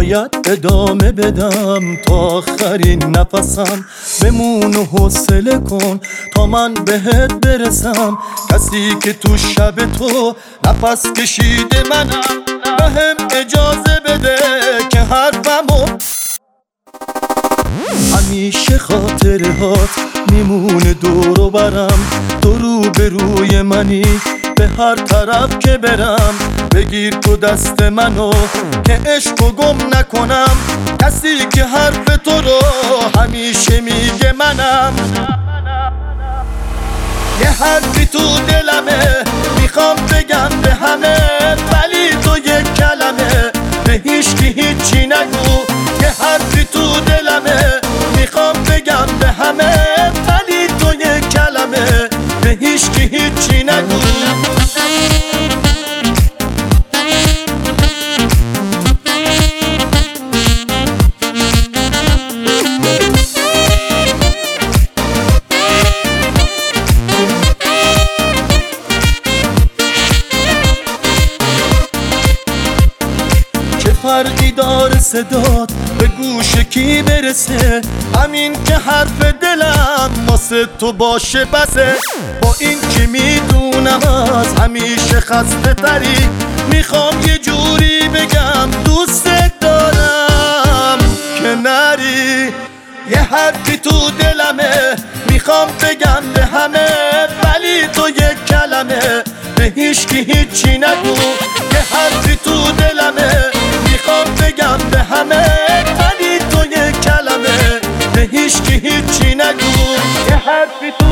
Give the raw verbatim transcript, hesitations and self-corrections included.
باید ادامه بدم تا آخرین نفسم. بمون و حوصله کن تا من بهت برسم. کسی که تو شب تو نفس کشیده منم، بهم اجازه بده که حرفمو همیشه خاطرهات میمونه دور و برم. تو رو به روی منی به هر طرف که برم. بگیر تو دست منو که عشقو گم نکنم. کسی که حرف تو رو همیشه میگه منم. یه حرفی تو دلمه میخوام بگم به همه، ولی تو یک کلمه به هیچکی هیچی نگو. یه حرفی تو دلمه میخوام بگم به همه، ولی تو یک کلمه به هیچکی هیچی نگو. فرقی داره صدات به گوش کی برسه؟ همین که حرف دلم واسه تو باشه بسه. با این که میدونم از همیشه خسته تری، میخوام یه جوری بگم دوست دارم که نری. یه حرفی تو دلمه میخوام بگم به همه، ولی تو یک کلمه به هیچکی هیچی نگو. یه حرفی تو دلمه میخوام بگم به همه، ولی تو یک کلمه به هیچکی هیچی نگو. یه حرفی